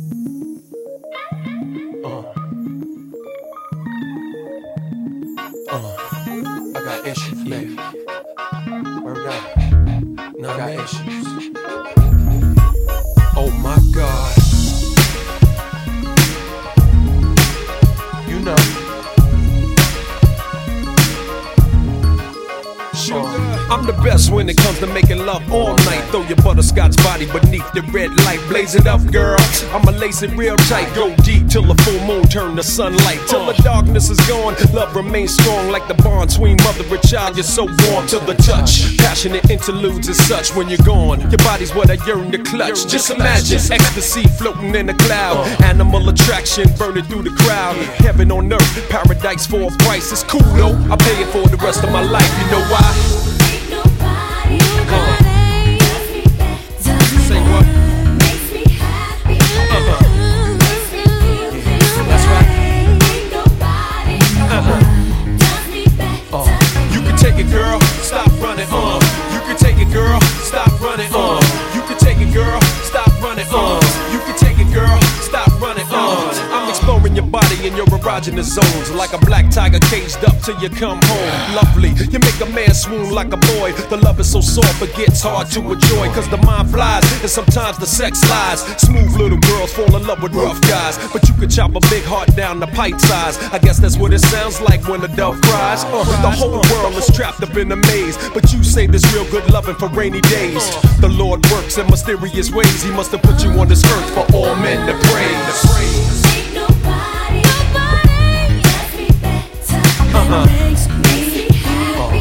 I got issues, baby. Word up. No, I got issues. Oh my God. You know. I'm the best when it comes to making love all night. Throw your butterscotch body beneath the red light. Blaze it up, girl. I'ma lace it real tight. Go deep till the full moon turn to sunlight. Till the darkness is gone, love remains strong like the bond between mother and child. You're so warm to the touch. Passionate interludes and such when you're gone. Your body's what I yearn to clutch. Just imagine ecstasy floating in a cloud. Animal attraction burning through the crowd. Heaven on earth, paradise for a price. It's cool though, I pay it for the rest of my life. You know why? Say what? Makes me happy. Makes me feel this That's way. right. Ain't nobody does me better. You can take it, girl. Stop running. You can take it, girl. Stop running. You can take it, girl. Stop running. You can take it, girl. Stop running. I'm exploring your body in your erogenous zones like a black tiger caged up till you come home. Lovely, you make a man swoon like a boy. The love is so soft it gets hard to enjoy. Cause the mind flies and sometimes the sex lies. Smooth little girls fall in love with rough guys, but you can chop a big heart down to pint size. I guess that's what it sounds like when a dove cries. The whole world is trapped up in a maze, but you say there's real good loving for rainy days. The Lord works in mysterious ways. He must have put you on this earth for all men to praise. Ain't nobody does me better. Makes me happy.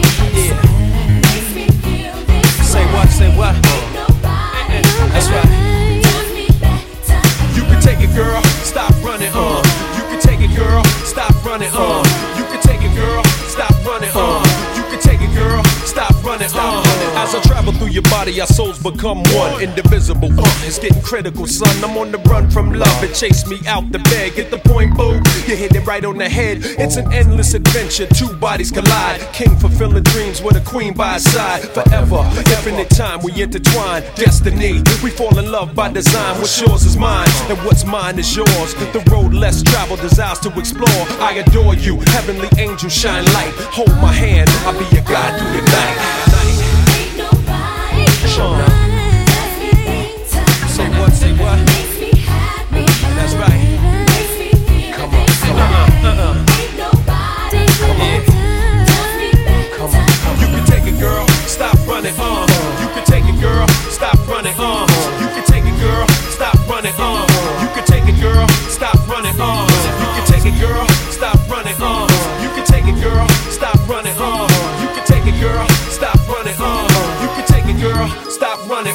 Makes me feel this Say what, say what? nobody That's right. does me better. You can take it, girl, stop running, You can take it, girl, stop running, You can take it, girl, stop running, You can take it, girl, stop running, As I travel through your body, our souls become one, indivisible, it's getting critical, son. I'm on the run from love, it chased me out the bed. Get the point, boo, you hit it right on the head. It's an endless adventure, two bodies collide. King fulfilling dreams with a queen by his side. Forever, infinite time, we intertwine. Destiny, we fall in love by design. What's yours is mine, and what's mine is yours. The road less traveled, desires to explore. I adore you, heavenly angel, shine light. Hold my hand, I'll be your guide through the night. Ain't nobody Sure. does me better. Say what, say what? Makes me happy. That's right. Makes me feel Come on, this come way. on, Ain't nobody does me better. Come on. You can take it, girl, stop running, You can take it, girl, stop running, You can take it, girl, stop running, You can take it, girl, stop running, You can take it, girl, stop running, You can take it, girl, stop running, You can take it, girl, stop running, You can take it, girl, stop running,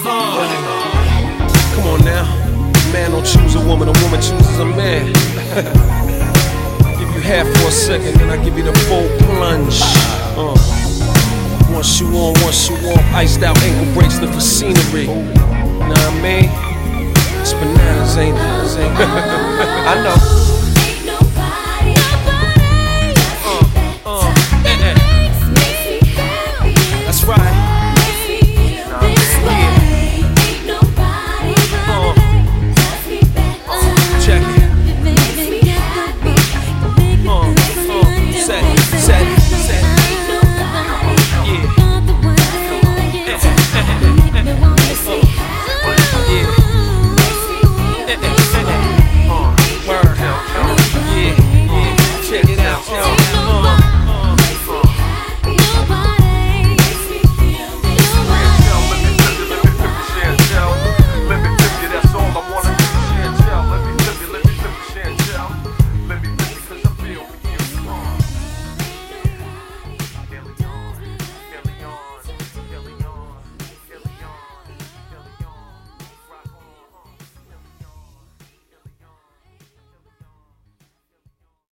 Come on now, man don't choose a woman chooses a man. Give you half for a second, then I give you the full plunge. Once you on, once you off, iced out ankle bracelet for scenery. Know what I mean? It's bananas, ain't it? I know.